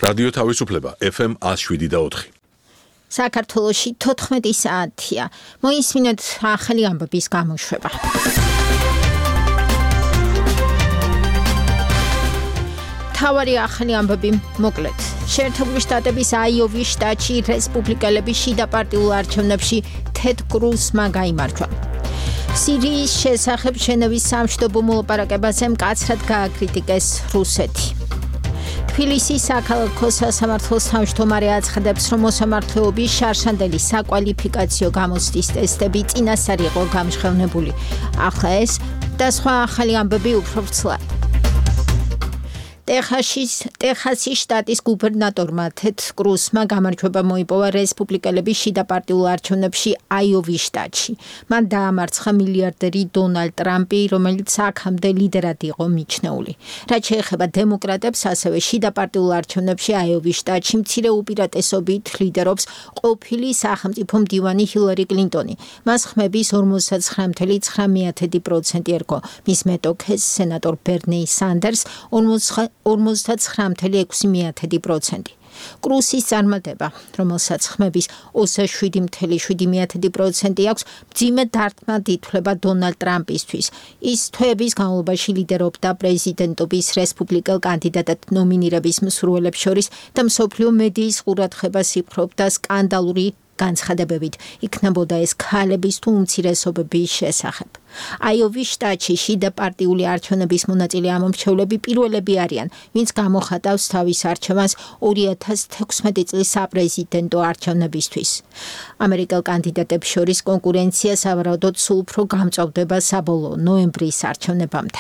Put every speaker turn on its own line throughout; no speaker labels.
რადიო თავისუფლება FM 107.4.
საქართველოში 14 საათია. მოისმინოთ ახალი ამბების გამოშვება. თავარი ახალი ამბები მოკლედ. შეერთებული შტატების აიოვის შტატში რესპუბლიკელების შიდა პარტიულ არჩევნებში თედ კრუსმა გაიმარჯვა. სირიის შესახებ ჟენევის სამშვიდობო მოლაპარაკებაზე მკაცრად გააკრიტიკეს რუსეთი. თბილისის საქალაქო სასამართლოს თავმჯდომარე აცხადებს, რომ მოსამართლეობის შარშანდელი საკვალიფიკაციო გამოცდის ტესტები წინასწარ იყო გამჟღავნებული. ახლა ეს და სხვა ახალი ამბები უფრო ვრცლად. ტეხასის შტატის გუბერნატორმა თედ კრუსმა გამარჯვება მოიპოვა რესპუბლიკელების შიდა პარტიულ არჩევნებში აიოვის შტატში. მან დაამარცხა მილიარდერი დონალდ ტრამპი, რომელიც აქამდე ლიდერად იყო მიჩნეული. რაც შეეხება დემოკრატებს, ასევე შიდა პარტიულ არჩევნებში აიოვის შტატში მცირე უპირატესობით ლიდერობს ყოფილი სახელმწიფო მდივანი ჰილარი კლინტონი. მას ხმების 49.9% ერგო. მის მეტოქეს სენატორ ბერნი სანდერს 49.6%. კრუსის წარმატება, რომელსაც ხმების 27.7% აქვს, მძიმე დარტყმად ითვლება დონალდ ტრამპისთვის. ის თვეების განმავლობაში ლიდერობდა პრეზიდენტობის რესპუბლიკელ კანდიდატად ნომინირების მსურველებს შორის და მსოფლიო მედიის ყურადღებას იპყრობდა სკანდალური განცხადებებით იქნებოდა ეს ქალების თუ უმცირესობების შესახებ. აიოვის შტატში შიდა პარტიული არჩევნების მონაწილე ამომრჩევლები პირველები არიან, ვინც გამოხატავს თავის არჩევანს 2016 წლის საპრეზიდენტო არჩევნებისთვის. ამერიკელ კანდიდატებს შორის კონკურენცია სავარაუდოდ სულ უფრო გამწვავდება საბოლოო ნოემბრის არჩევნებამდე.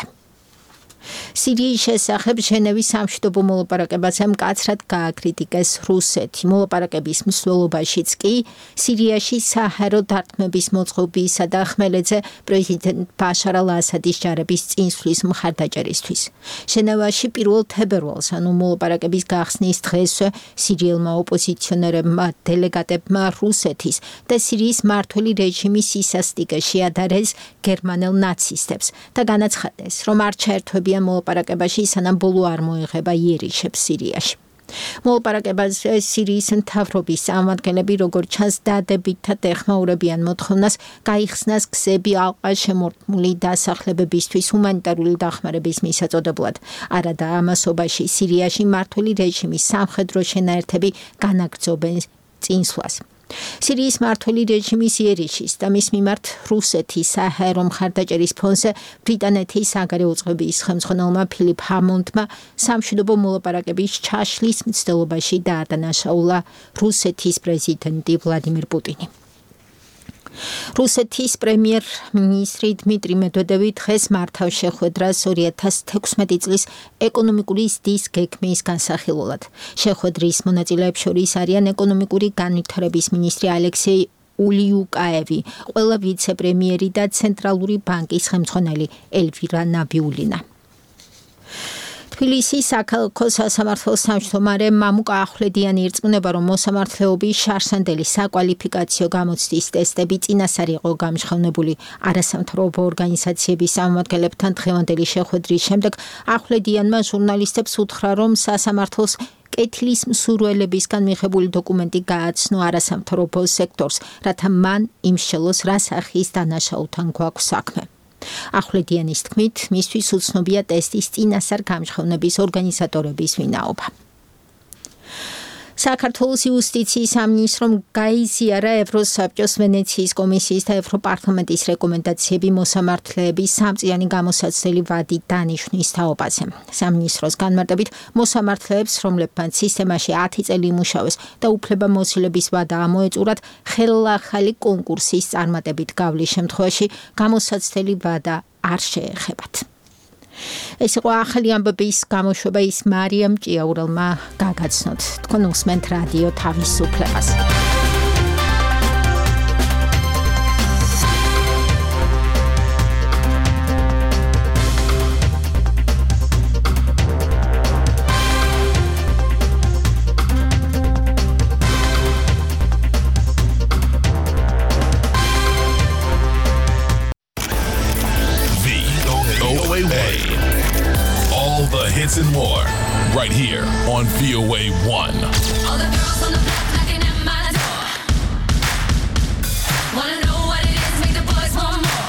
სირიის შესახებ ჟენევის სამშვიდობო მოლაპარაკებაზე მკაცრად გააკრიტიკეს რუსეთი. მოლაპარაკების მსვლელობაშიც კი სირიაში საჰაერო დარტყმების მოწყობისა და ხმელეთზე პრეზიდენტ ბაშარ ალ-ასადის ჯარების წინსვლის მხარდაჭერისთვის. ჟენევაში 1 თებერვალს, ანუ მოლაპარაკების გახსნის დღეს, სირიელმა ოპოზიციონერებმა დელეგატებმა რუსეთის და სირიის მმართველი რეჟიმის სისასტიკე შეადარეს გერმანელ ნაცისტებს და განაცხადეს, რომ არ ჩაერთვებიან მოლაპარაკებაში, სანამ ბოლო არ მოეღება იერიშებს სირიაში. მოლაპარაკებაზე სირიის მთავრობის წარმომადგენლები, როგორც ჩანს, დადებითად ეხმაურებიან მოთხოვნას გაიხსნას გზები ალყაშემორტმული დასახლებებისთვის ჰუმანიტარული დახმარების მისაწოდებლად. არადა ამასობაში სირიაში მმართველი რეჟიმის სამხედრო შენაერთები განაგრძობენ წინსვლას. სირიის მმართველი რეჟიმის იერიშის და მის მიმართ რუსეთის საჰაერო მხარდაჭერის ფონზე ბრიტანეთის საგარეო წყობის ხელმძღვანელმა ფილიპ ჰამონდმა სამშვიდობო მოლაპარაკების ჩაშლის მცდელობაში დაადანაშაულა რუსეთის პრეზიდენტი ვლადიმირ პუტინი. რუსეთის პრემიერ-მინისტრი დმიტრი მედვედევი დღეს მართავს შეხვედრას 2016 წლის ეკონომიკური ზრდის გეგმის განსახილველად. შეხვედრის მონაწილეებს შორის არიან ეკონომიკური განვითარების მინისტრი ალექსეი ულიუკაევი, ყველა ვიცე-პრემიერი და ცენტრალური ბანკის ხელმძღვანელი ელვირა ნაბიულინა. თბილისის საქალაქო სასამართლოს თავმჯდომარე მამუკა ახვლედიანი ირწმუნება, რომ მოსამართლეობის შარშანდელი საკვალიფიკაციო გამოცდის ტესტები წინასწარ იყო გამჟღავნებული. არასამთავრობო ორგანიზაციების წარმომადგენლებთან დღევანდელი შეხვედრის შემდეგ ახვლედიანმა ჟურნალისტებს უთხრა, რომ სასამართლოს კეთილის მსურველებისგან მიღებული დოკუმენტი გააცნო არასამთავრობო სექტორს, რათა მან იმსჯელოს რა სახის დანაშაულთან გვაქვს საქმე. ახვლედიანის თქმით, მისთვის უცნობია ტესტის წინასწარ გამჟღავნების ორგანიზატორების ვინაობა. საქართველოს იუსტიციის სამინისტრომ გაიზიარა ევროსაბჭოს ვენეციის კომისიის და ევროპარლამენტის რეკომენდაციები მოსამართლეების სამწლიანი გამოსაცდელი ვადი დანიშვნის თაობაზე. სამინისტროს განმარტებით, მოსამართლეებს, რომლებმაც სისტემაში 10 წელი იმუშავეს და უფლებამოსილების ვადა ამოეწურათ, ხელახალი კონკურსის წარმატებით გავლის შემთხვევაში გამოსაცდელი ვადა არ შეეხებათ. ეს იყო ახალი ამბების გამოშვება, ის მარიამ ჭიაურელმა გაგაცნოთ. თქვენ უსმენთ რადიო თავისუფლებას.
All the hits hits and more, right here on VOA 1.
All the girls on the block knocking at my door. Wanna know what it is, make the boys want more.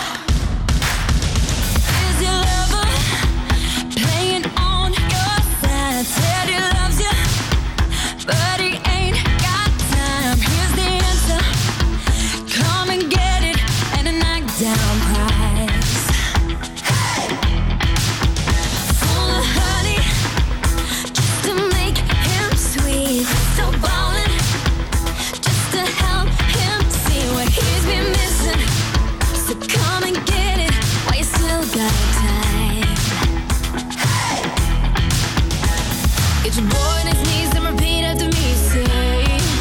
Is your lover playing on your side? Said he loves you, but he ain't got time. Here's the answer, come and get it, and a knockdown prize. Full of honey, just to make him sweet. So ballin', just to help him see what he's been missing. So come and get it while you still got time. Get your boy on his knees and repeat after me, say.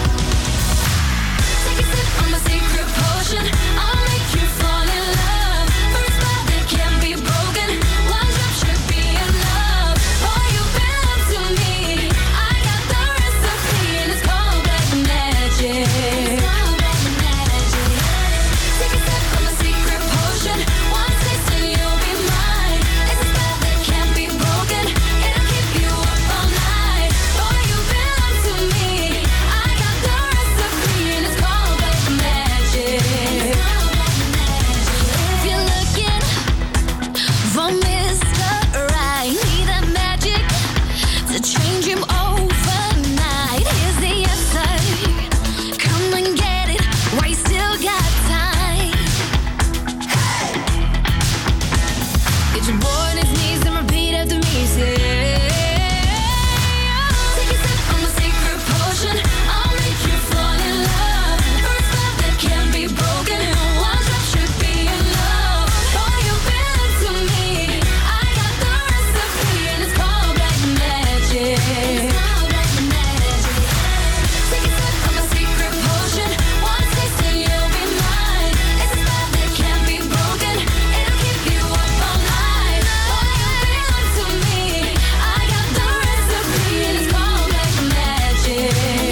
Take a sip from my secret potion, I'll make you fall in love. For a spell that can't be broken, one drop should be enough. Boy, you belong to me, I got the recipe, and it's called black magic. Take a sip from my secret potion, one taste and you'll be mine. It's a spell that can't be broken, it'll keep you up all night. Boy, you belong to me, I got the recipe, and it's called black magic. If you're looking for Mr. Right, need that magic to change him overnight. Here's the answer, come and get it while you still got time. Get your boy on his knees and repeat after me, say. Take a sip from my secret potion, I'll make you fall in love. For a spell that can't be broken, one drop should be enough. Boy, you belong to me, I got the recipe, and it's called black magic. Take a sip from my secret potion, one taste and you'll be mine. It's a spell that can't be broken, it'll keep you up all night. Boy, you belong to me, I got the recipe, and it's called black magic.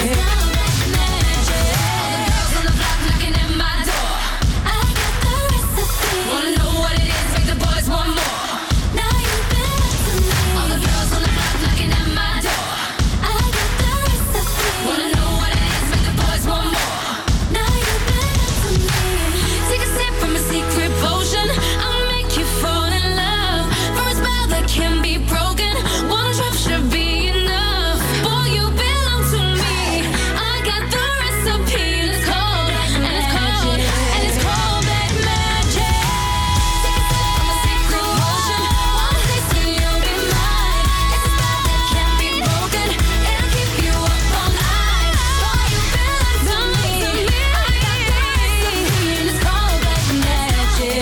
All the girls on the block knocking at my door. I got the recipe. Wanna know what it is, make the boys want more. Now you belong to me. All the girls on the block knocking at my door. I got the recipe. Wanna know what it is, make the boys want more. Now you belong to me. Take a sip from a secret potion, I'll make you fall in love. For a spell that can be broken, one drop should be enough. Boy, you belong to me, I got the recipe, and it's called black magic. Take a sip from a secret potion, one taste and you'll be mine. It's a spell that can't be broken, it'll keep you up all night. Boy, you belong to me, I got the recipe, and it's called black magic.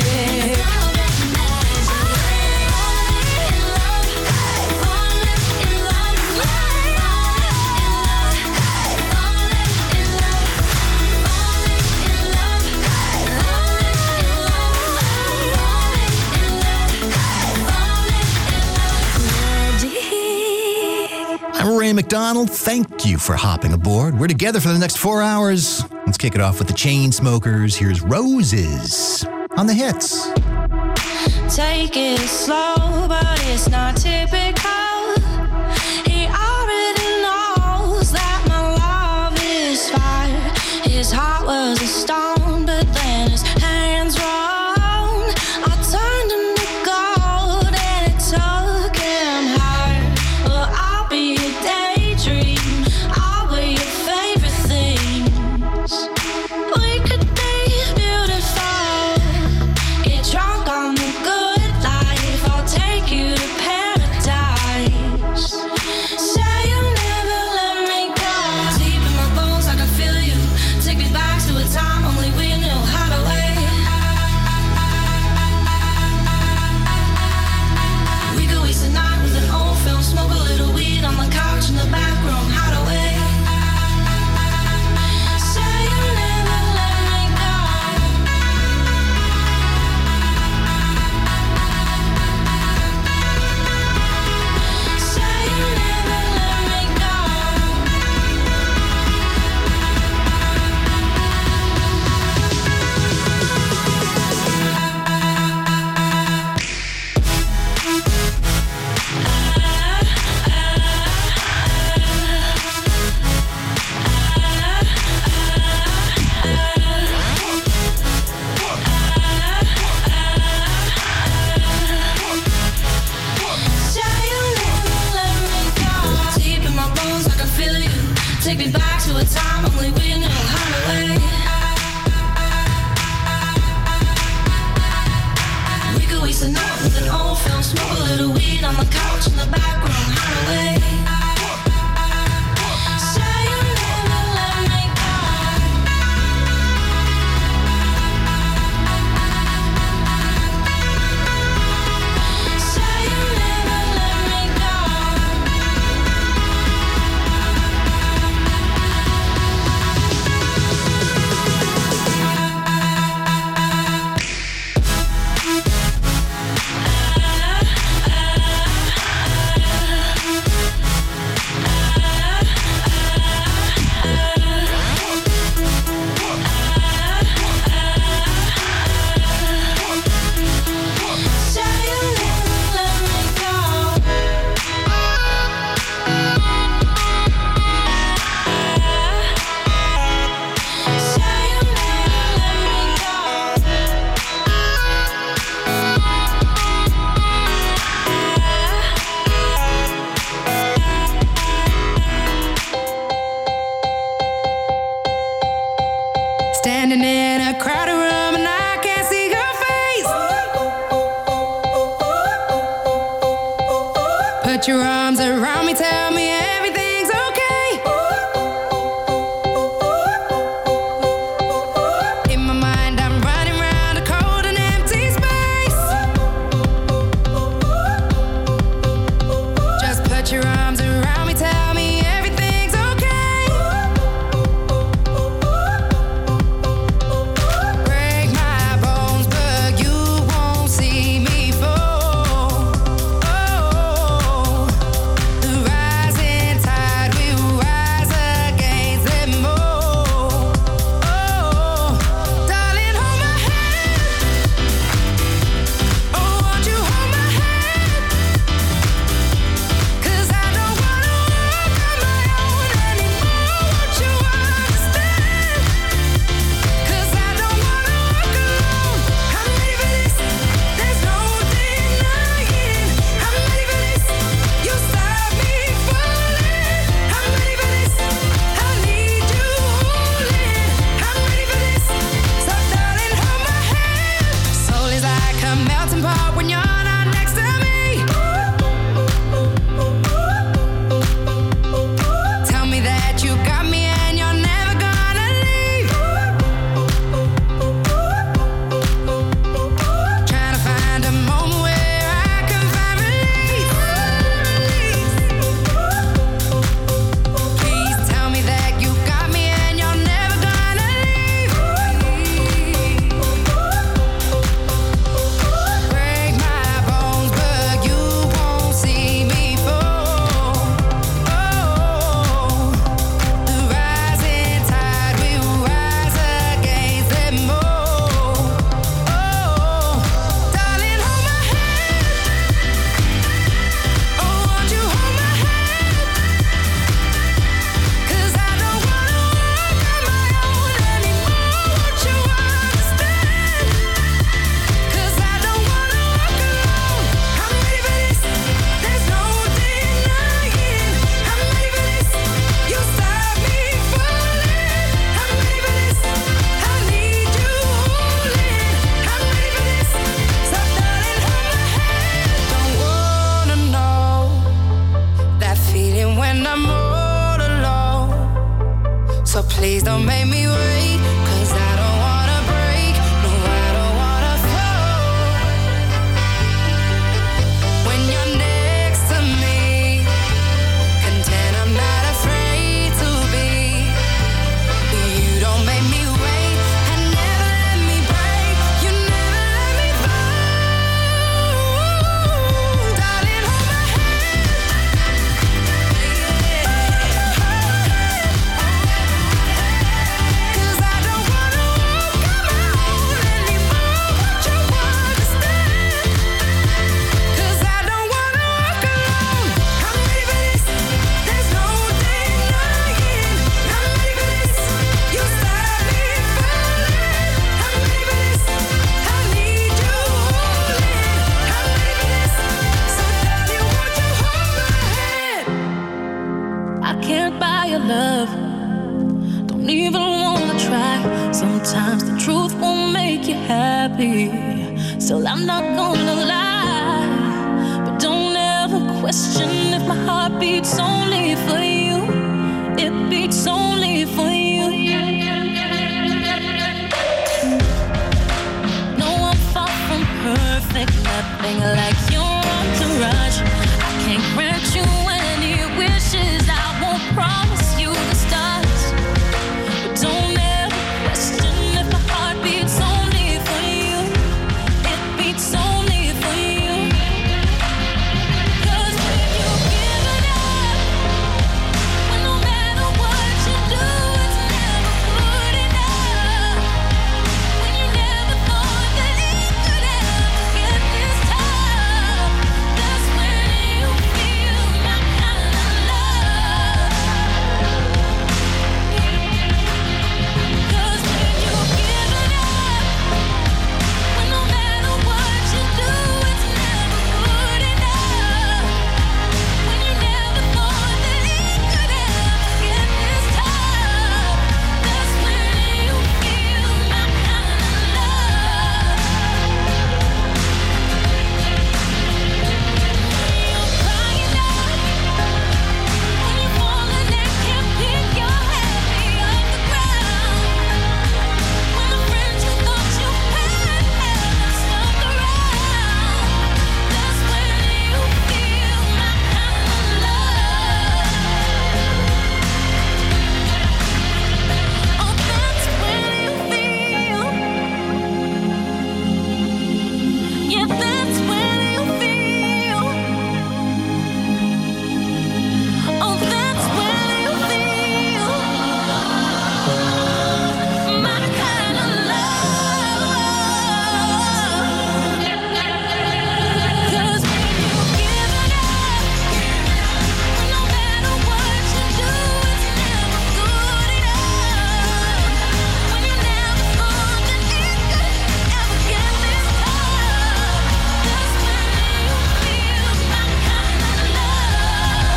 I'm Ray McDonald. Thank you for hopping aboard. We're together for the next 4 hours. Let's kick it off with the Chainsmokers. Here's Roses on the hits.
Take it slow, but it's not typical. He already knows that my love is fire. His heart was a stone, but then his hands rolled. I turned him to gold, and it took him higher. Well, I'll be a daydream. I'll be your favorite things. We could be beautiful. Get drunk on the good life. I'll take you to paradise. only we know how to wait. We could waste a night with an old film, smoke a little weed on the couch in the back room, how to wait. Say you never let me go. Say you never let me go. Say you never let me go. Say you never let me go.
Standing in a crowded room and I can't see your face. Put your arms around me, tell me everything's okay. In my mind, I'm running around a cold and empty space. Just put your arms around me, tell me everything's okay. Break my bones, but you won't see me fall. Oh, the rising tide will rise against them all. Oh, darling, hold my hand. Oh, won't you hold my hand? 'Cause I don't wanna walk on my own anymore. Won't you understand? 'Cause I don't wanna walk alone. I'm ready for this. There's no denying. I'm ready for this. You stop me falling. I'm ready for this. I need you holding. I'm ready for this. So darling, hold my hand. Soul is like a melting pot when you're not next to me. Tell me that you got me and you're never gonna leave. Trying to find a moment where I can find release. Please tell me that you got me and you're never gonna leave. Break my
happy. Still, I'm not gonna lie, but don't ever question if my heart beats only for you. It beats only for you. No, I'm far from perfect, nothing like your entourage. I can't grant you any wishes, I won't promise you the stars. But don't ever question if my heart beats only for you. It beats only for you. 'Cause when you give it up, when no matter what you do, it's never good enough. When you never thought that it could ever get this tough, that's when you feel my kind of love. 'Cause when you give it up, when no matter what you do, it's never good enough. When you never thought that it could ever get this tough, that's when you feel my kind of love. You're crying out when you're falling and can't pick your head off the ground. When the friends you thought you had haven't stuck around, that's when you feel my kind of love. Oh, that's when you feel. Yeah, that's when you feel. Oh, that's when you feel my kind of love. 'Cause when you give it up, when no matter what you do, it's never good enough. When you never thought that it could ever get this tough, that's when you feel my kind of love.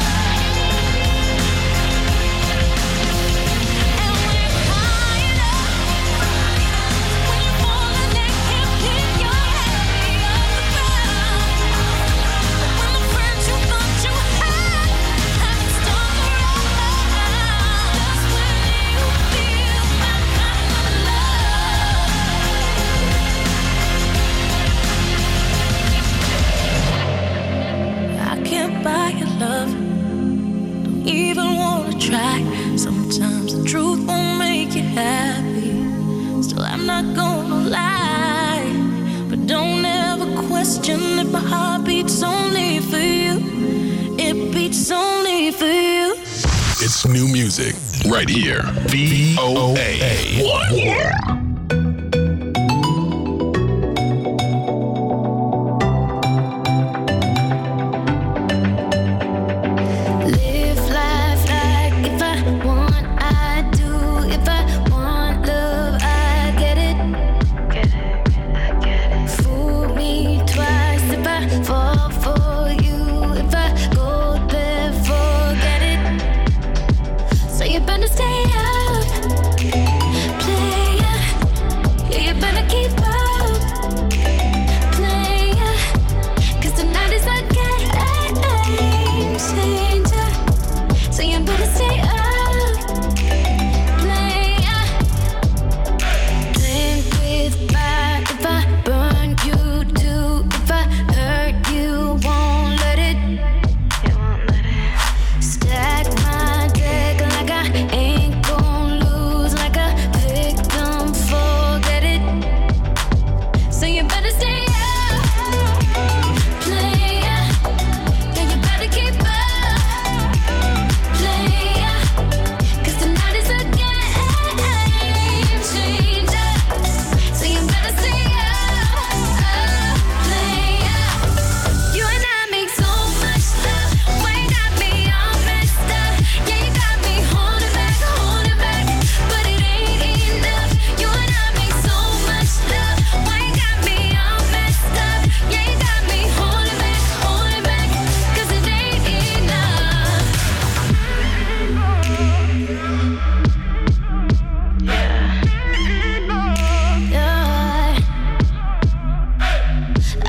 And when you're crying up, when you're falling and can't pick your head off the ground, when the friends you thought you had haven't stuck around, that's when you feel my kind of love. I can't buy your love, don't even wanna try. Sometimes the truth won't make you happy. Still, I'm not gonna lie, but don't ever question if my heart beats only for you. It beats only for you.
It's new music right here. VOA1.
Live life like if I want, I do. If I want love, I get it. Fool me twice if I fall for you. If I go there, forget it. So you better stay out, player.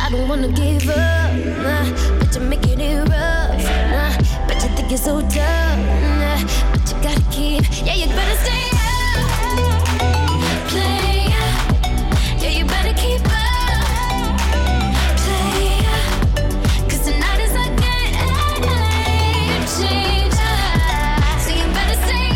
I don't wanna give up, but you're making it rough. But you think you're so tough, but you gotta keep. Yeah, you better stay up, player. Yeah, you better keep up, player. 'Cause tonight is a game changer. So you better stay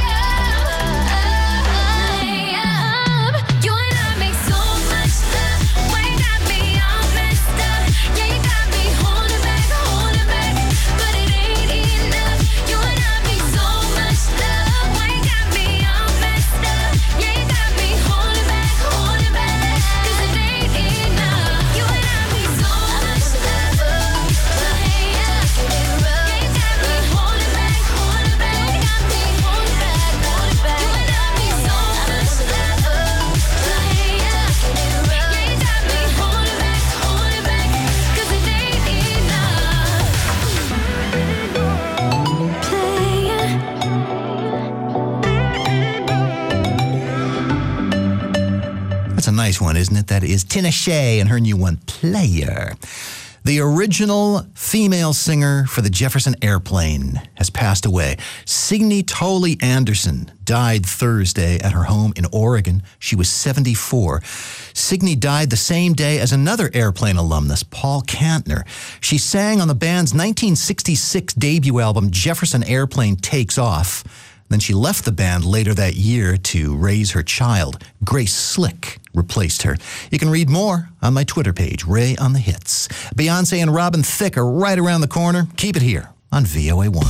up. You and I make so much love. Why you got me all messed up? Yeah, you got me holding back, but it ain't enough. You and I make so much love. Why you got me all messed up? Yeah, you got me holding back, 'cause it ain't enough. You and I make so much love. Yeah, you got me holding back, you got me holding back. You and I make so much love. Yeah, you got me holding back, 'cause it ain't enough. Player.
That's a nice one, isn't it? That is Tinashe and her new one, Player. The original female singer for the Jefferson Airplane has passed away. Signe Tolley Anderson died Thursday at her home in Oregon. She was 74. Signe died the same day as another Airplane alumnus, Paul Kantner. She sang on the band's 1966 debut album, Jefferson Airplane Takes Off. Then she left the band later that year to raise her child. Grace Slick replaced her. You can read more on my Twitter page, Ray on the Hits. Beyonce and Robin Thicke are right around the corner. Keep it here on VOA1.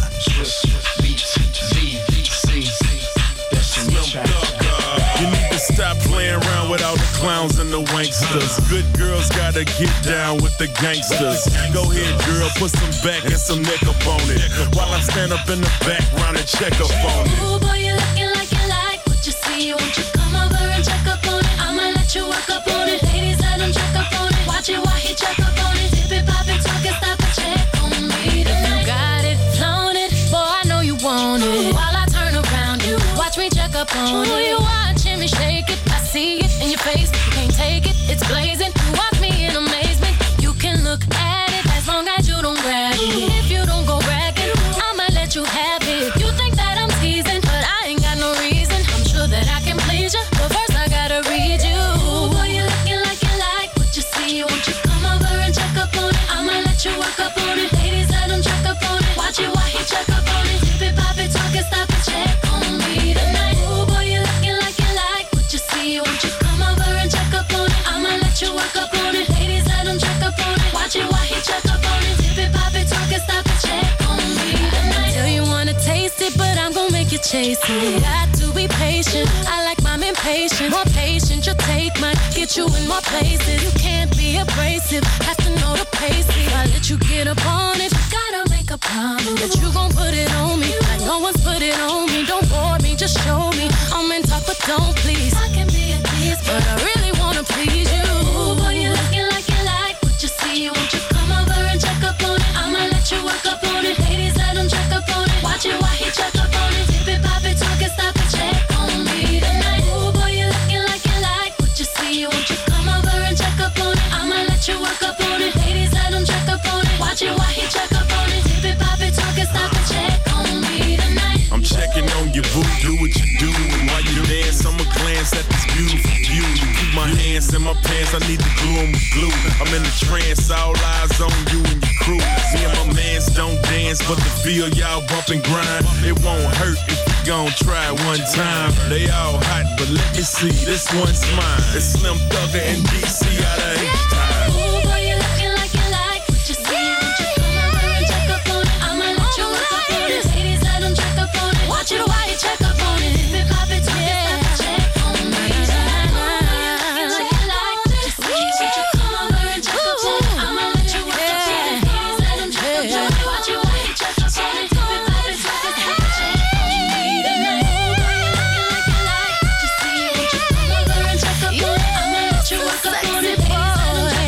You need to stop playing around with all the clowns and the wanksters. Good girls gotta get down with the gangsters. Go ahead, girl, put some back and some neck up on it. While I stand up in the background and check up on it.
Ooh, boy, you looking like you like what you see. Won't you come over and check up on it? I'ma let you work up on it. Ladies, let them check up on it. Watch it while he check up on it. Dip it, pop it, talk it, stop it, check on me tonight. You got it, flown it, boy, I know you want it. While I turn around, you watch me check up on it. You watching me shake it, I see it in your face. You can't take it, it's blazing. You watch me in amazement. You can look at it as long as you don't grab it. If you don't go bragging, I'ma let you have it. You think that I'm teasing, but I ain't got no reason. I'm sure that I can please you, but first I gotta read you. Ooh, boy, you looking like you like what you see. Won't you come over and check up on it? I'ma let you work up on it. Ladies, let them check up on it. Watch it while he check up on it. Dip it, pop it, talk it, stop it, check on me tonight. Ooh, boy, you looking like you like what you see. Won't you come over and check up on it? I'ma let you work up on it. Ladies, let them check up on it. Watch it while he check up on it. Dip it, pop it, talk it, stop it, check on me tonight. Tell you wanna taste it, but I'm gon' make you chase it. Got to be patient. I like mine impatient. More patient, you'll take mine. Get you in more places. You can't be abrasive. Have to know the pace. If I let you get up on it, you gotta make a promise that you gon' put it on me. Like no one's put it on me. Don't bore me, just show me. I'm in talk, but don't please. I can be a tease, but I really wanna please you. Ooh, boy, you looking like you like what you see. Won't you come over and check up on it? I'ma let you work up on it. Ladies, let them check up on it. Watch it while he check up on it. Dip it, pop it, talk it, stop it, check on me tonight. Ooh, boy, you looking like you like what you see. Won't you come over and check up on it? I'ma let you work up on it. Ladies, let them check up on it. Watch it while he check up on it. Dip it, pop it, talk it, stop it, check on me tonight.
I'm checking on your boo, do what you do. And while you dance, I'ma glance at this beautiful view. Keep my hands in my pants, I need to glue 'em with glue. I'm in a trance, all eyes on you and your crew. Me and my mans don't dance, but the feel y'all bump and grind. It won't hurt if you gon' try it one time. They all hot, but let me see, this one's mine. It's Slim Thugger and DC out of H-Time.
Ooh, boy, you looking like you like what you see. Won't you come over and check up on it? I'ma let you work up on it. Ladies, let them check up on it. Watch it while you check up on it. Dip it, pop it, talk it, stop it, check on me tonight. Ooh, boy, you looking like you like what you see. Won't you come over and check up on it? I'ma let you work up on it. Ladies, let them check up on it. Watch it while you check up on it. Dip it, pop it, talk it, stop it, check on me tonight. Ooh, boy, you looking like you like what you see. Won't you come over and check up on it? I'ma let you work up on it. Ladies, let them check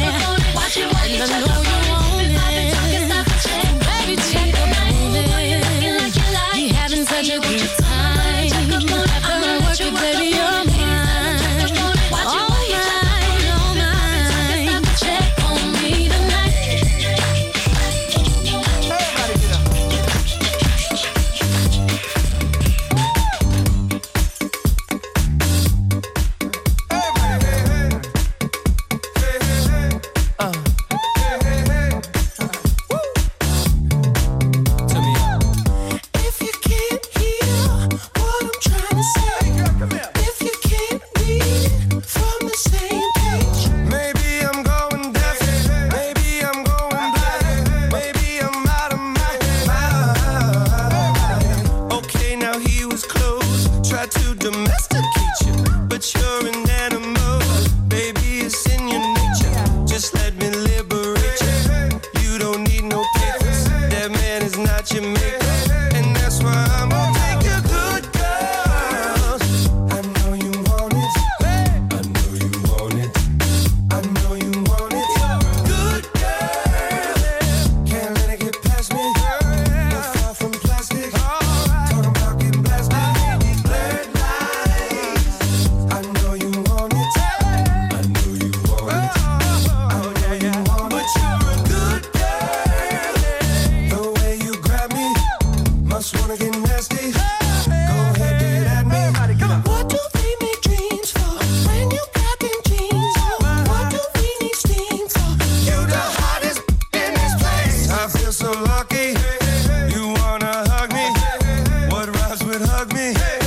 let me liberate you. You don't need no papers. That man is not your maker. And that's why I'm gonna take your good girl. I know you want it. I know you want it. I know you want it. Good girl. Can't let it get past me. We're far from plastic. Talking about getting blasted. Blurred lines. I know you want it. I know you want it. I know you want it. But you're a good girl. The way you grab me, must wanna get nasty. Go ahead, do it at me. What do we make dreams for when you got them jeans on? What do we need steam for? You the hottest in this place. I feel so lucky. You wanna hug me? What rhymes with hug me?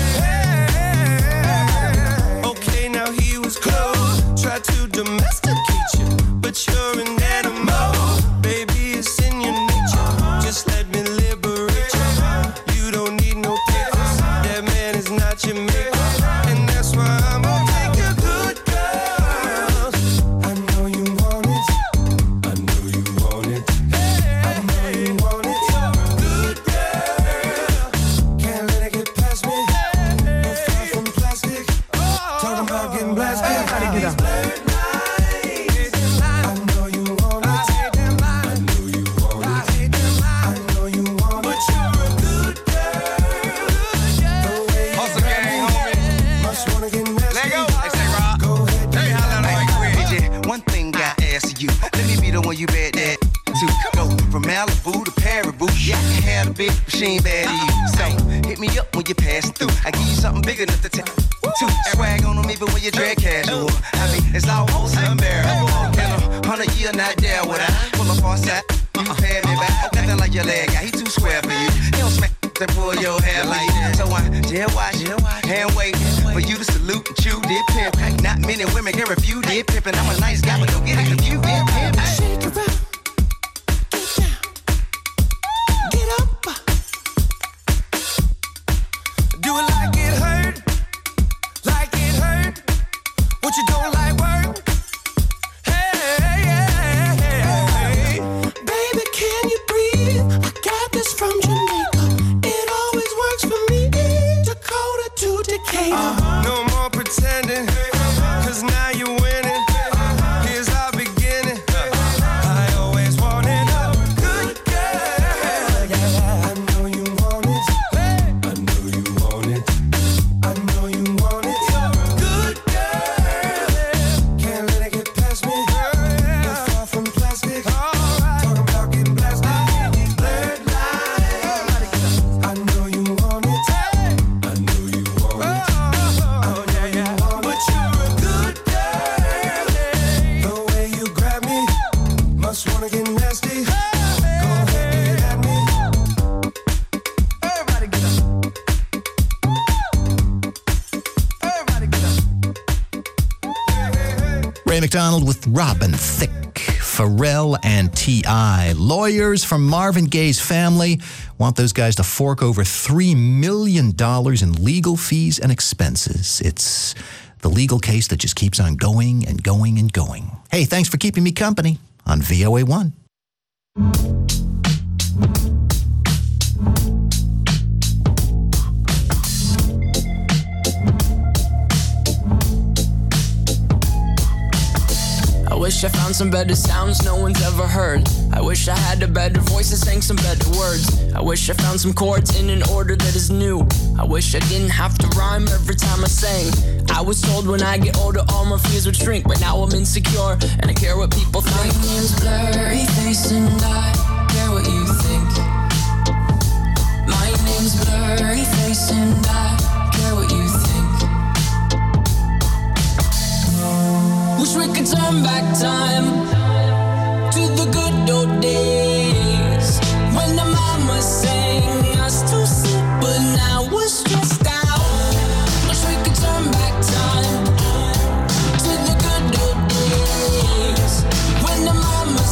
Okay, now he was close. Tried to domesticate you, but you're an animal. Baby, it's in your nature. Just let me liberate you. You don't need no papers. That man is not your maker. And that's why I'm gonna take your good girl. I know you want it. I know you want it. I know you want it. Good girl. Can't let it get past me. We're far from plastic. Talking about getting blasted. These blurred lines. I know you want it. I know you want it. I know you want it. But you're a good girl. The way you
Hustle gang, homie.
must wanna get nasty.
Let go. Hey, say, Rob.
Go ahead, do
Hey,
it.
holla like
Hey, J, one thing I ask you. Let me be the one you bet that to go from Malibu to Paribu. Yeah, I can have a big machine bad to you. So hit me up when you pass through. I give you something big enough to take. To swag on them even when you dress casual. I mean, it's almost unbearable. In 100 years, not there would I pull up on side. You pay me back. Nothing like your leg guy. He too square for you. He don't smack to pull your hair like that. So I jail watch, hand wait for you to salute and chew did pimp. Not many women can refuse did pimp, and I'm a nice guy, but don't get it confused. Did pimp.
Shake it around. Get down. Get up. Do it like it hurt. Like it hurt. What you don't like work. Hey. Baby, can you breathe? I got this from Jamaica. It always works for me. Dakota to Decatur. No more pretending. Cause now you're winning. Here's our beginning. I always wanted a good girl. I know you want it. I know you want it. I know you want it. Good girl. Can't let it get past me. We're far from plastic. Talking about getting blasted. Blurred lines. I know you want it. I know you want it. But you're a good girl. The way you grab me, must wanna get nasty. Go ahead, do it at me. Everybody get up. Everybody get up.
Ray McDonald with Robin Thicke, Pharrell, and T.I. Lawyers from Marvin Gaye's family want those guys to fork over $3 million in legal fees and expenses. It's the legal case that just keeps on going and going and going. Hey, thanks for keeping me company on VOA1.
I wish I found some better sounds no one's ever heard. I wish I had a better voice and sang some better words. I wish I found some chords in an order that is new. I wish I didn't have to rhyme every time I sang. I was told when I get older all my fears would shrink, but now I'm insecure and I care what people think.
My name's Blurry Face and I care what you think. My name's Blurry Face and I care what you think.
Wish we could turn back time to the good old days when the mama sang us to sleep, but now we're stressed out. Wish we could turn back time to the good old days when the mama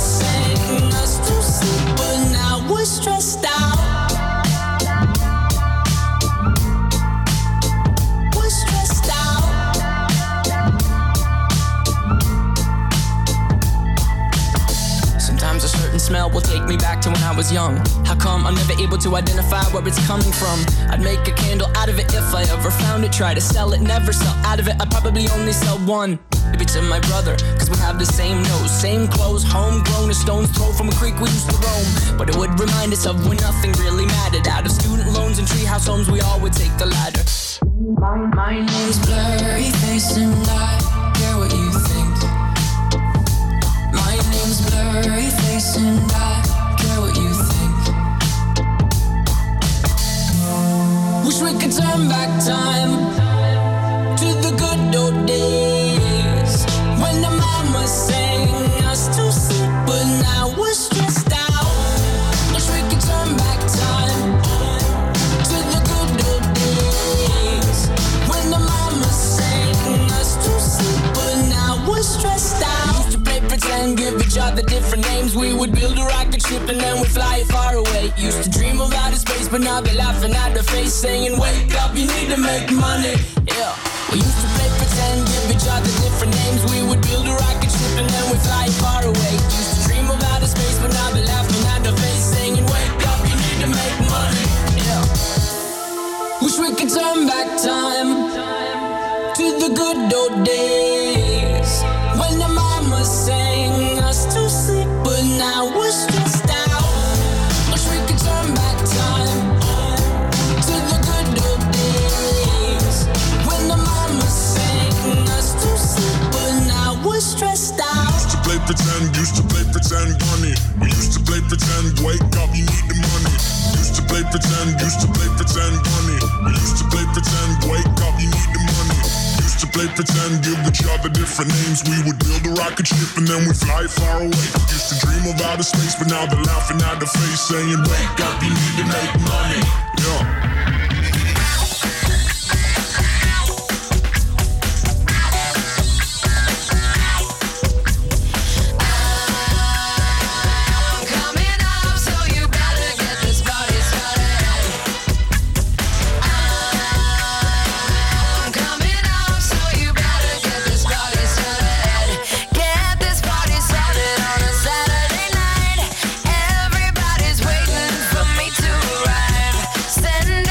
A certain smell will take me back to when I was young. How come I'm never able to identify where it's coming from? I'd make a candle out of it if I ever found it. Try to sell it, never sell out of it. I'd probably only sell one. Maybe to my brother, cause we have the same nose, same clothes, homegrown, a stone's throw from a creek we used to roam. But it would remind us of when nothing really mattered. Out of student loans and treehouse homes, we all would take the ladder. My name's Blurry Face and I care what you think. My name's Blurry Face and I care what you think. Wish we could turn back time to the good old days when the mama sang us to sleep, but now we're stressed out. Wish we could turn back time to the good old days when the mama sang us to sleep, but now we're stressed out. Used to play pretend, give each other different names. We would build a rocket ship and then we'd fly it far away. Used to dream of outer space, but now they're laughing at the face, saying, wake up, you need to make money. Yeah. We used to play pretend, give each other different names. We would build a rocket ship and then we'd fly far away. Used to dream of outer space, but now they're laughing at the face, saying, wake up, you need to make money. Yeah. Wish we could turn back time to the good old days when the mama sang us to sleep, but now we're stressed out. Wish we could turn back time to the good old days when the mama sang us to sleep, but now we're stressed out.
Used to play pretend, money. We used to play pretend, wake up, you need the money. Used to play pretend, money. We used to play pretend, wake up, you need the money. Used to play pretend, give each other different names. We would build a rocket ship and then we'd fly far away. Used to dream of outer space, but now they're laughing at the face, saying, wake up, you need to make money. Yeah.
Send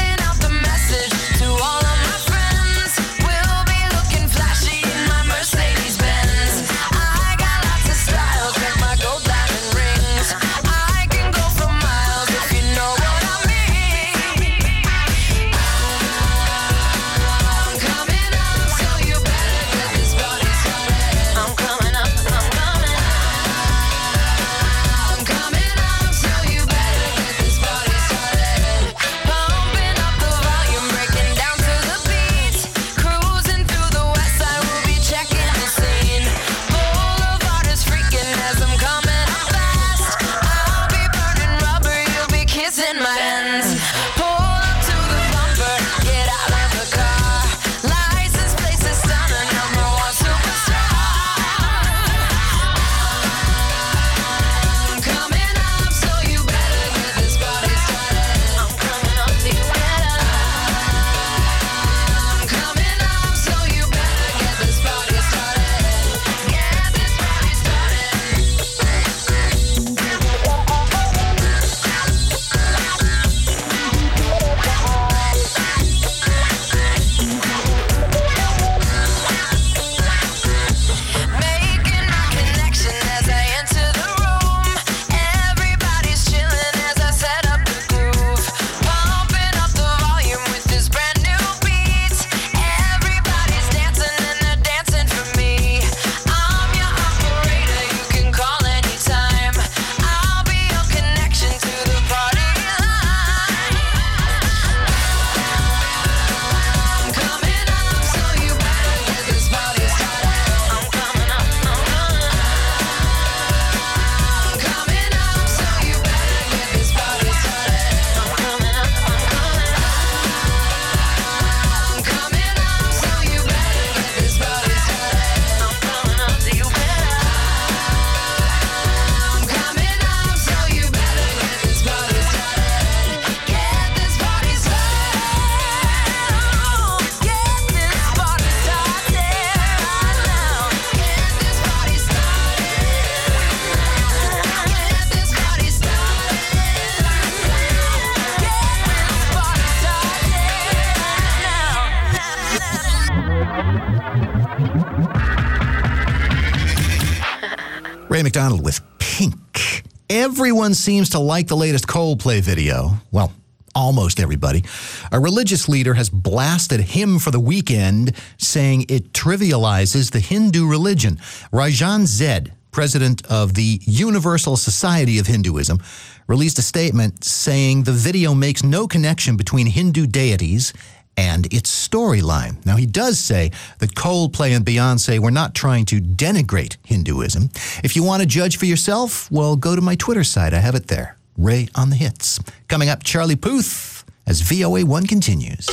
McDonald with Pink. Everyone seems to like the latest Coldplay video. Well, almost everybody. A religious leader has blasted Hymn for the Weekend, saying it trivializes the Hindu religion. Rajan Zed, president of the Universal Society of Hinduism, released a statement saying the video makes no connection between Hindu deities and its storyline. Now, he does say that Coldplay and Beyonce were not trying to denigrate Hinduism. If you want to judge for yourself, well, go to my Twitter site. I have it there. Ray on the Hits. Coming up, Charlie Puth as VOA1 continues.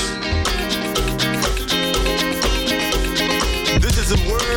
This is a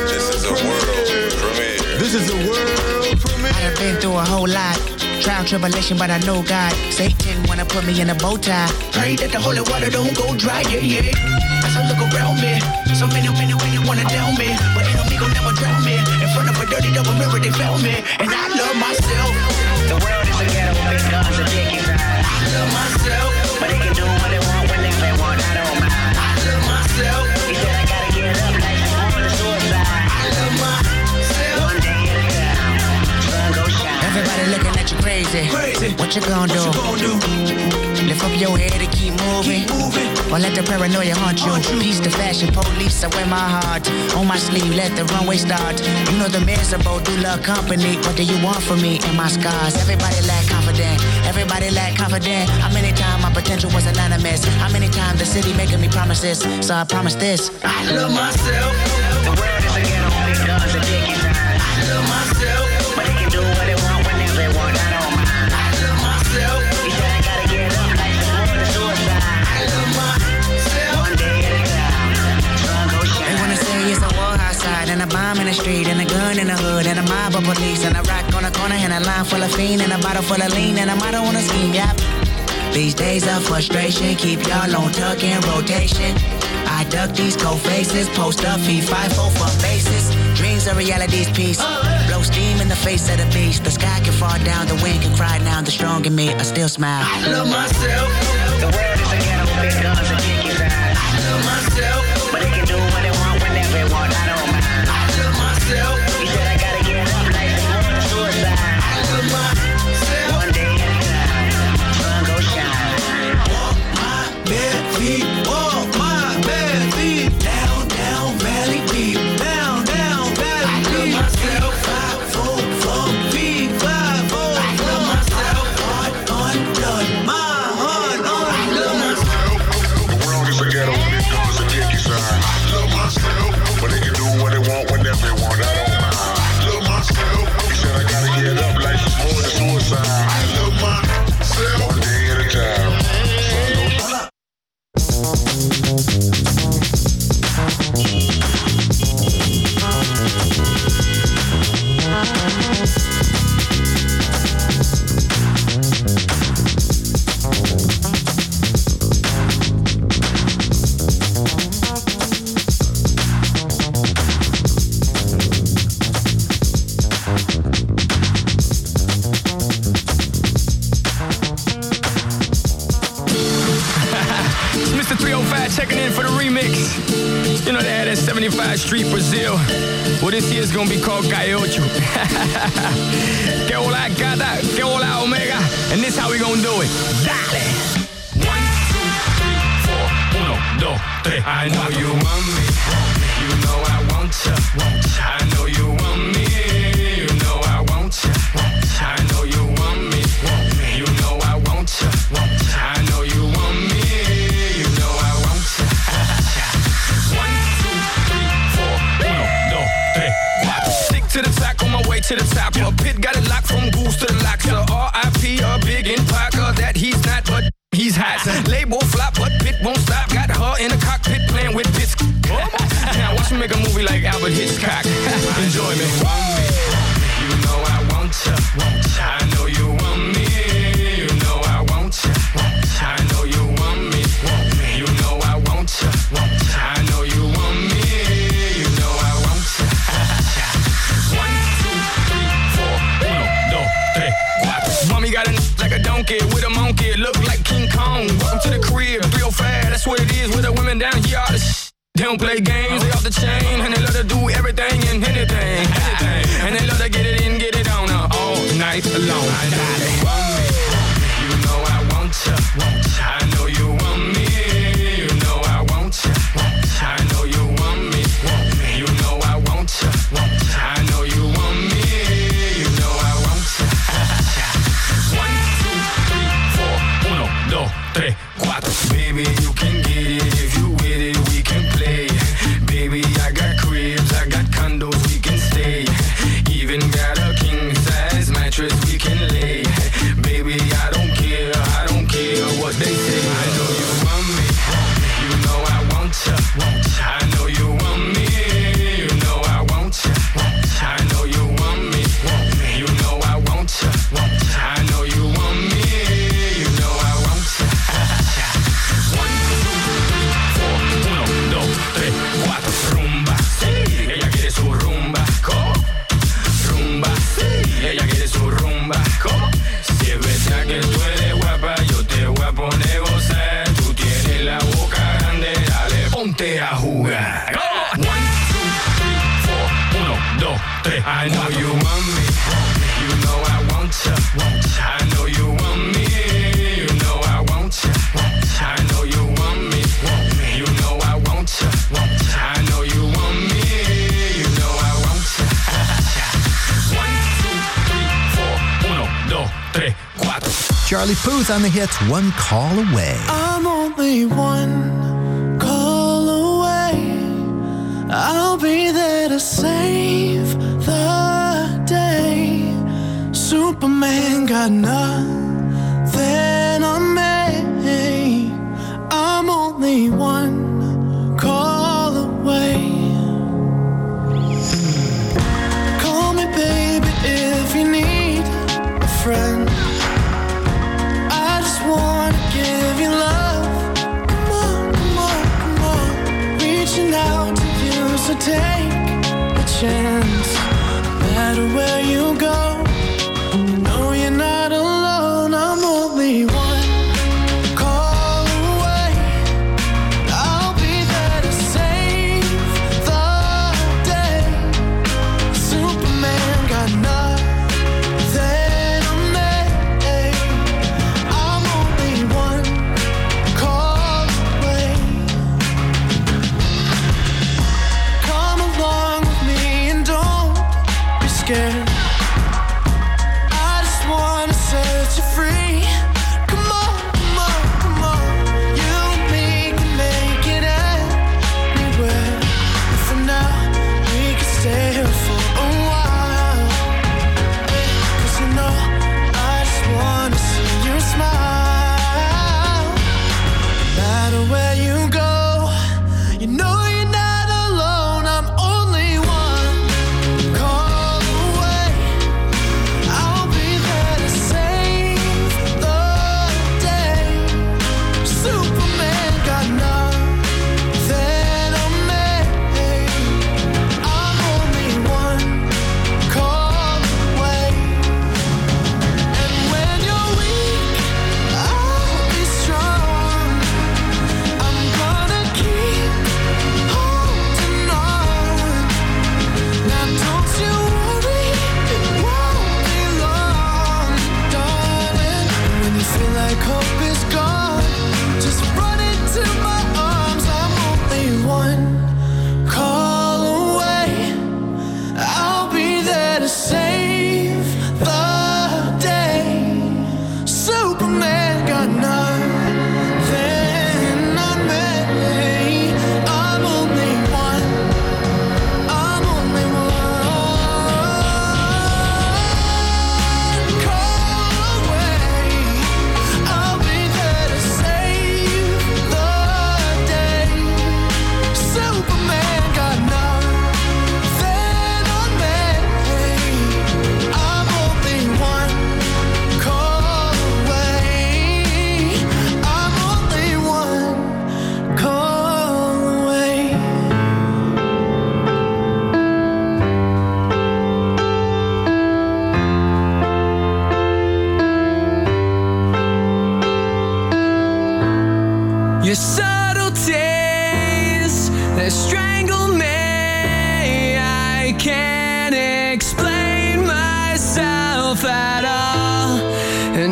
world premiere. This is a world premiere.
I've been through a whole lot. Trial, tribulation, but I know God. Satan wanna put me in a bow tie. Pray that the holy water don't go dry, yeah. As I look around me, so many wanna down me, but enemy gon' never drown me. In front of a dirty double mirror, they found me, and I love myself. The world is a ghetto, big guns are taking I love myself, but they can do what they want whenever they want. I don't mind. I love myself. He said I gotta get up like I'm on the suicide. I love myself. One day at a time, sun go shine. Everybody looking at you crazy. What you gonna do? Lift up your head and keep moving. Or let the paranoia haunt you. Peace to fashion police, I wear my heart on my sleeve, let the runway start. You know the miserable do love company. What do you want from me and my scars? Everybody lack confident. Everybody lack confident. How many times my potential was anonymous? How many times the city making me promises? So I promise this. I love myself. The world is a ghetto, big guns are taking I love myself, but they can do what they want whenever they want. I don't mind. I love myself. He said I gotta get up like I'm on the suicide. I love myself. One day at a time, sun go shine. They wanna say it's a war outside and a bomb in the street and a gun in the hood and a mob of police and a rock on the corner and a line full of fiend and a bottle full of lean and a motto on a scheme. Yep. These days of frustration keep y'all on tuck in rotation. I duck these cold faces, post up, feed 5-4 for bases. Dreams are reality's piece. Blow steam in the face of the beast. The sky can fall down, the wind can cry now. The strong in me, I still smile. I love myself. The world is a ghetto, big guns are kicking I love myself, but they can do what they want whenever they want. I don't mind. I love myself. He said I gotta get up like I'm on the suicide. I love myself. One day at a time, sun go shine. Walk my bare feet, walk my bare feet. Down, down, valley deep. Down, down, valley deep. I love myself. 5-4 feet, 5-4. I love myself. Heart on blood, my heart on. I love myself.
The world is a ghetto, big guns are taking I love myself, but they can do what they want whenever they want. I don't mind. I love myself. He said I gotta get up like it's more than suicide. I love myself. One day at a time.
Mr. 305 checking in for the remix. You know they had that 75 Street Brazil. Well, this year's gonna be called Gallo. Que hola gata, que hola omega. And this how we gonna do it. Dale. 1, 2, 3, 4. 1, 2, 3. I know you want me. You know I want ya. I know you want me. You know I want ya. I know you want me. You know I want ya. I know you want me. You know I want ya. 1, 2, 3, 4. 1, 2, 3, 4. Stick to the top, on my way to the top. A pit got it locked from goose to the locks. R.I.P. a big in Parker that he's not, but he's hot. Label flop, but Pit won't stop. Got her in the cockpit playing with bits. Now watch me make a movie like Albert Hitchcock. Enjoy me. You know I want ya. I know you want me. You know I want ya. I know you want me. You know I want ya. I know you want me. You know I want ya. 1, 2, 3, 4. 1, 2, 3, 4. Mommy got a like a donkey with a monkey. Look like King Kong. Welcome to the crib. 305. That's what it is with the women down here. All the They don't play games, they off the chain, and they love to do everything and anything. And they love to get it in, get it on all night long. You know I want you. I know you want me. You know I want you. I know you want me. You know I want you. I know you want me. You know I want you. 1, 2, 3, 4. 1, 2, 3, 4. Baby, you can get it if you with it. We can play. Baby, I got cribs, I got condos, we can stay. Even got a king size mattress we can lay. Baby, I don't care what they say. I know you want me. You know I want you. I know you want me. You know I want you. I know you want me. You know I want you. I know you want me. You know I want you. 1, 2, 3, 4. 1, 2, 3, 4. Rumba, sí. Ella quiere su rumba. Rumba, sí. Ella quiere su rumba. Si es verdad que tú eres guapa, yo te voy a poner gozar. Tú tienes la boca grande, dale, ponte a jugar. 1, 2, 3, 4. 1, 2, 3. I know you want me. You know I want you. I know you want me. You know I want you. I know you want me. You know I want you. I know you want me. You know I want you. 1, 2, 3, 4. 1, 2, 3, 4.
Charlie Puth on the hits, One Call Away.
I'm only one call away. I'll be there to save the day. Superman got nothing on me. I'm only one call away. Call me baby if you need a friend. I just wanna give you love. Come on, come on, come on. Reaching out to you, so take a chance. No matter where you go, you know you're not alone. I'm only one call away. I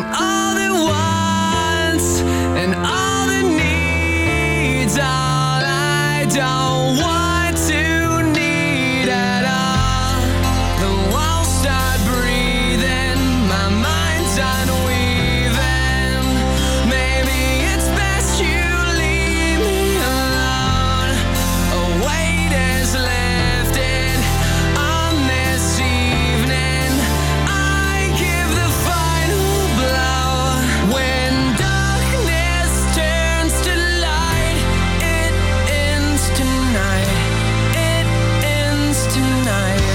all the wants and all the needs. All I don't want to need at all. The walls start breathing, my mind's unweaving. Maybe it's best you leave me alone. A weight is lifted on this evening. I give the final blow. When darkness turns to light, it ends tonight. It ends tonight.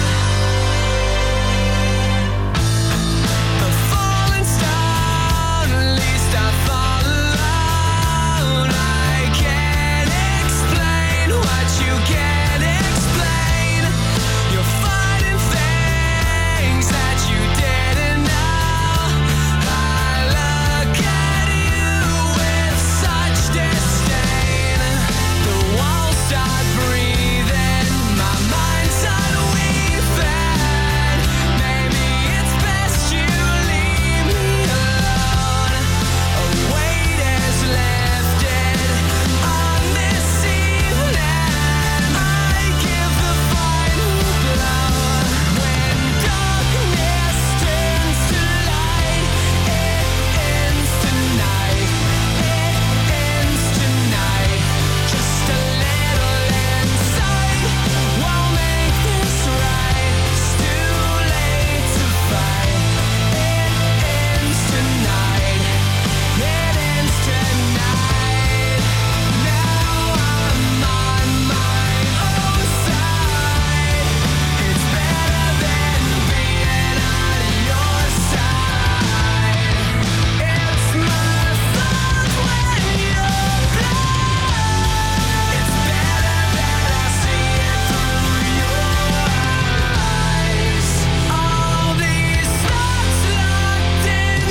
A falling stone, at least I fall alone. I can't explain what you can't explain. You're fighting things that you didn't know. I look at you with such disdain. The walls start breathing, my mind's unweaving. Maybe it's best you leave me alone. A weight is lifted on this evening. I give the final blow. When darkness turns to light, it ends tonight. It ends tonight. Just a little insight won't make this right. It's too late to fight. It ends tonight. It ends tonight. Now I'm on my own side. It's better than being on your side. It's my fault when you're blind. It's better that I see it through your eyes. All these thoughts locked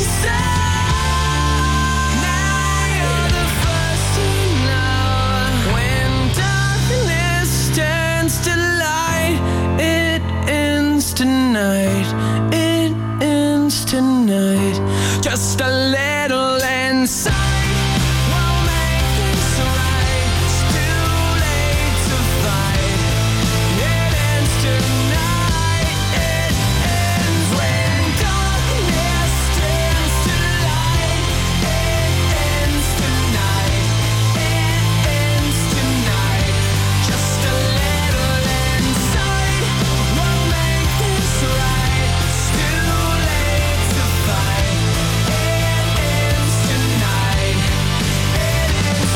inside. Now you're the first to know. When darkness turns to light, it ends tonight. It ends tonight. Just a little insight won't make this right. It's too late to fight. It ends tonight. It ends when darkness turns to light. It ends tonight. It ends tonight. Just a little insight won't make this right. It's too late to fight. It ends tonight. It ends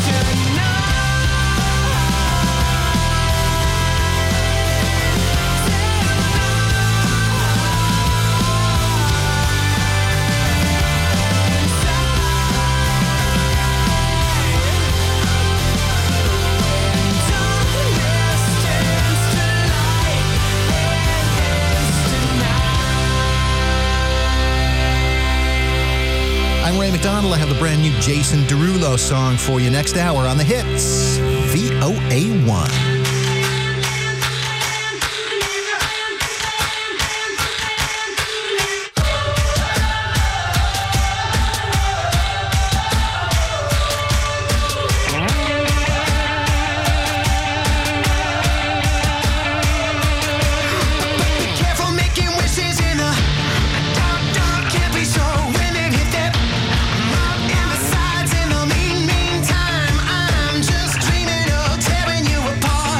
I'm Ray McDonald. I have the brand new Jason Derulo song for you next hour on the hits. VOA1.
Careful making wishes in a dark, dark, can't be so when it hit that mark and the sides in the meantime, I'm just dreaming of tearing you apart.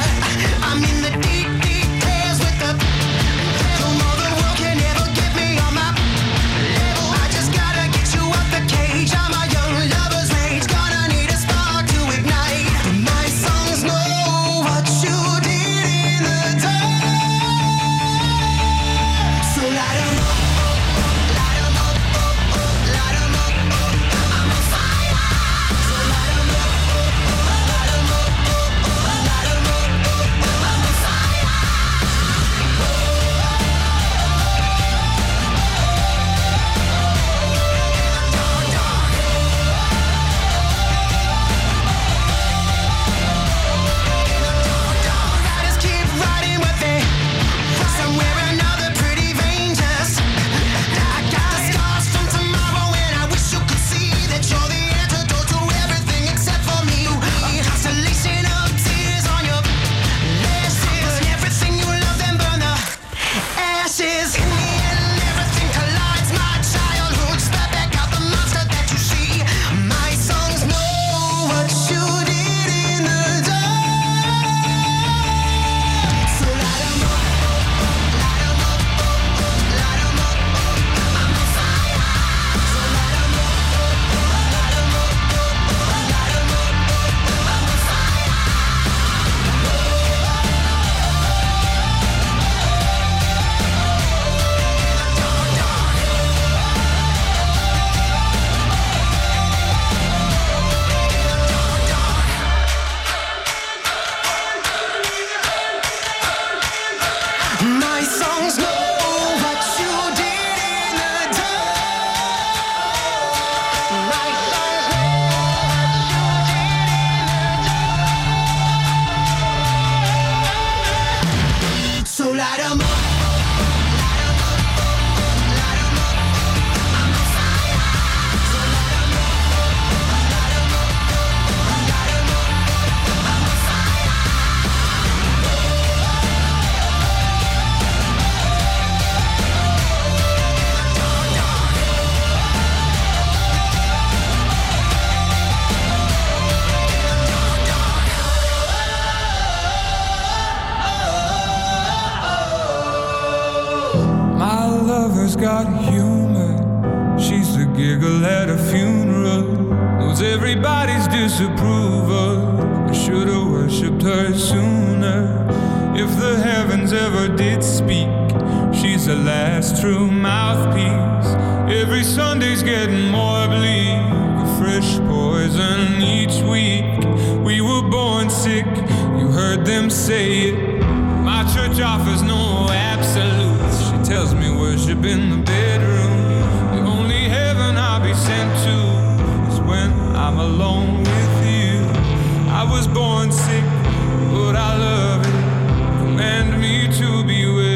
everybody's disapproval. I should have worshipped her sooner. If the heavens ever did speak, she's the last true mouthpiece. Every Sunday's getting more bleak, a fresh poison each week. We were born sick, you heard them say it. My church offers no absolutes. She tells me worship in the bedroom. The only heaven I'll be sent to is when I'm alone with you. I was born sick, but I love it. Command me to be well.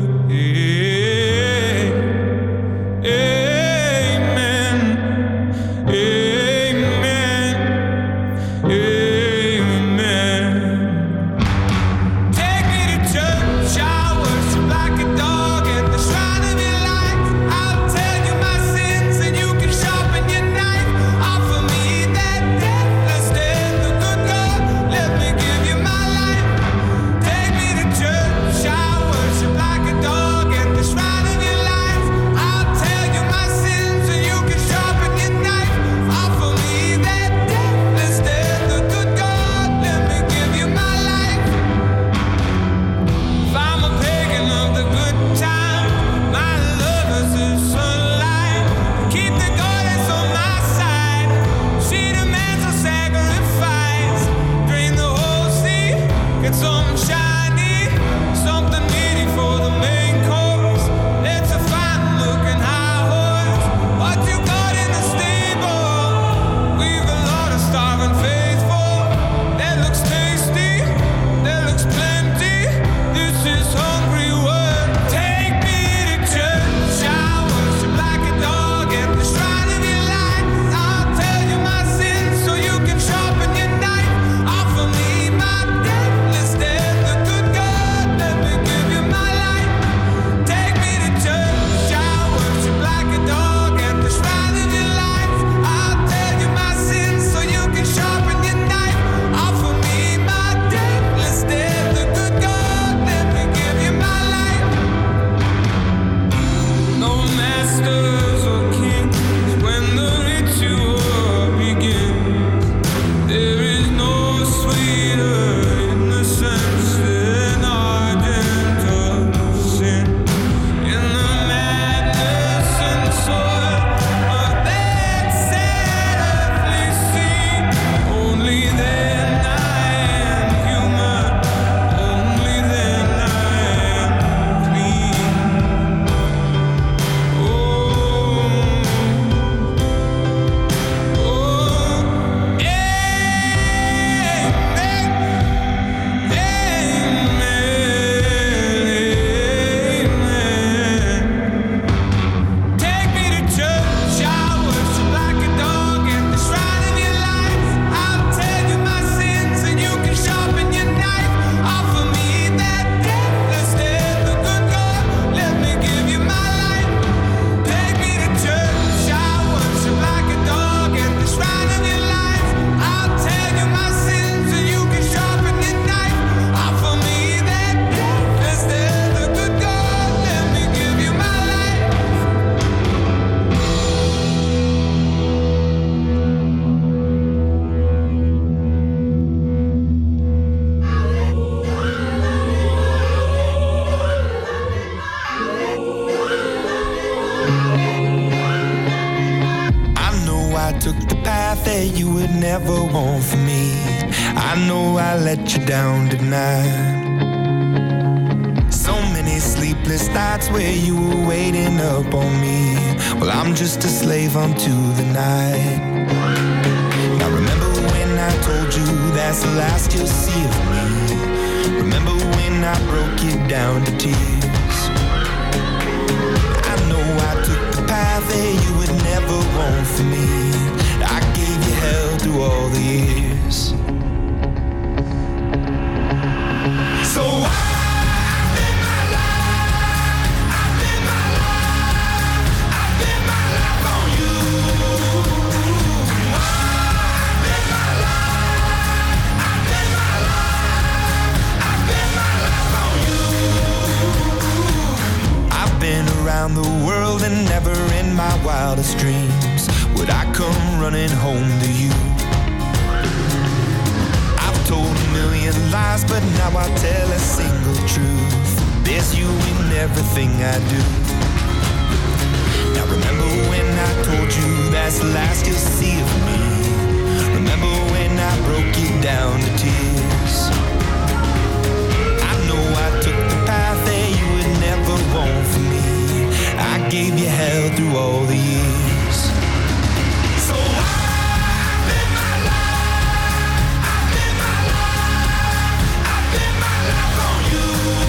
Amen. Amen. Amen. Take me to church, I worship like a dog at the shrine of your light. I'll tell you my sins and you can sharpen your knife. Offer me that deathless death, the good God, let me give you my life. Take me to church, I worship like a dog at the shrine of your life. I'll tell you my sins and you can sharpen your knife. Offer me that deathless death, the good God, let me give you my life. If I'm a pagan of the good time, my lover's the sunlight. Keep the goddess on my side. She demands a sacrifice. Drain the whole sea, get something shiny, something meaty for the main course. It's a fine-looking high horse. What you got in the stable? We've a lot of starving faithful. That looks tasty, that looks plenty. This is hungry work. Take me to church, I worship like a dog at the shrine of your light. I'll tell you my sins so you can sharpen your knife. Offer me my deathless death, the good God, let me give you my life. Take me to church, I worship like a dog at the shrine of your light. I'll tell you my sins so you can sharpen your knife. Offer me my deathless death, the good God, let me give you my life. No masters or kings when the ritual begins. There is no sweeter innocence than ardent of sin. In the madness and soil of that sad earthly scene, only then I am human, only then I am clean. Oh, take me to church, I worship like a dog at the shrine of your light. I'll tell you my sins and you can sharpen your knife. Offer me that deathless death, the good God, let me give you my life. Take me to church, I worship like a dog at the shrine of your light. I'll tell you my sins and you can sharpen your knife. Offer me that deathless death, the good God, let me give you my life.
I know I took the path that you would never want for me. I know I let you down tonight. So many sleepless nights where you were waiting up on me. Well, I'm just a slave unto the night. Now remember when I told you that's the last you'll see of me. Remember when I broke you down to tears. I know I took the path that you would never want for me. I gave you hell through all the years. So I've been my life, I've been my life, I've been my life on you. I've been my life, I've been my life, I've been my life on you. I've been around the world and never in my wildest dreams would I come running home to you? I've told a million lies, but now I tell a single truth. There's you in everything I do. Now remember when I told you that's the last you'll see of me. Remember when I broke you down to tears. I know I took the path that you would never want for me. I gave you hell through all the years. So I live my life, I live my life, I live my life on you.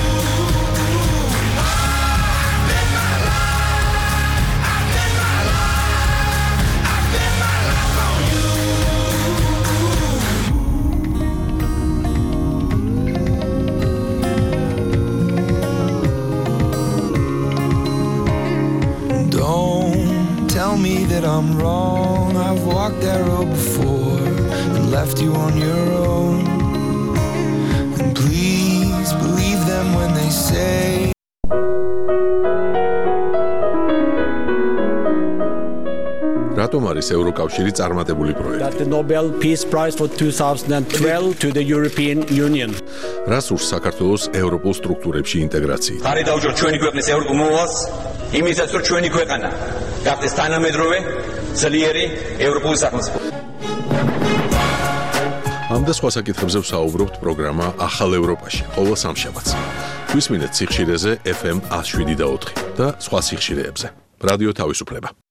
I live my life, I live my life, I live my life on you. Don't tell me that I'm wrong. I've walked that road before and left you on your own. And please believe them when they say
რატომ არის ევროკავშირი წარმატებული პროექტი?
That the Nobel Peace Prize for 2012 to the European Union.
რას ურს საქართველოს ევროპულ სტრუქტურებში ინტეგრაციით?
ხარი დაუჭიროთ ჩვენი ქვეყნის ევროპულ მოვალს, იმისაც რომ ჩვენი ქვეყანა გახდეს თანამედროვე, ძლიერი ევროპული სახელმწიფო.
ამ და სხვა საკითხებზე ვსაუბრობთ პროგრამა ახალ ევროპაში, ყოველ სამშაბათს. გვისმინეთ სიხშირეზე FM 107.4 და სხვა სიხშირეებზე. რადიო თავისუფლება.